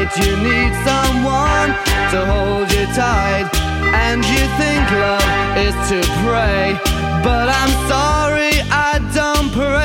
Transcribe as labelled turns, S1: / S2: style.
S1: night you need someone to hold you tight, and you think love is to pray, but I'm sorry, I don't pray.